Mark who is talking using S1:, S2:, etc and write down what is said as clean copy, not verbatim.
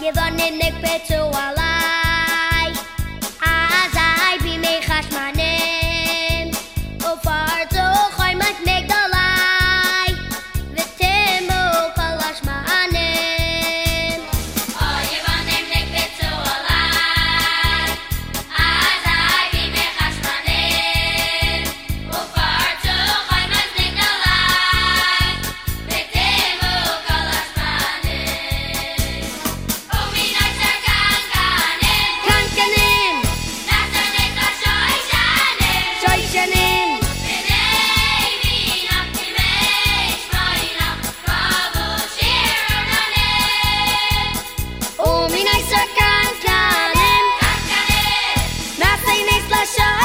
S1: Yevonin nikbetu alai Azai bimei chashmanim Ufartu choymak migdalai V'timu kol hashmanim
S2: Yevonim nikbetu alai Azai bimei chashmanim Ufartu choymak migdalai V'timu kol hashmanim Uminai sarkankanim
S1: Kankanim
S2: Nasanik ha-shoyshanim
S1: Shoyshanim
S2: B'nei minach b'mei shmoinach Kavu shir onanim
S1: Uminai sarkankanim
S2: Kankanim
S1: Nasay nes la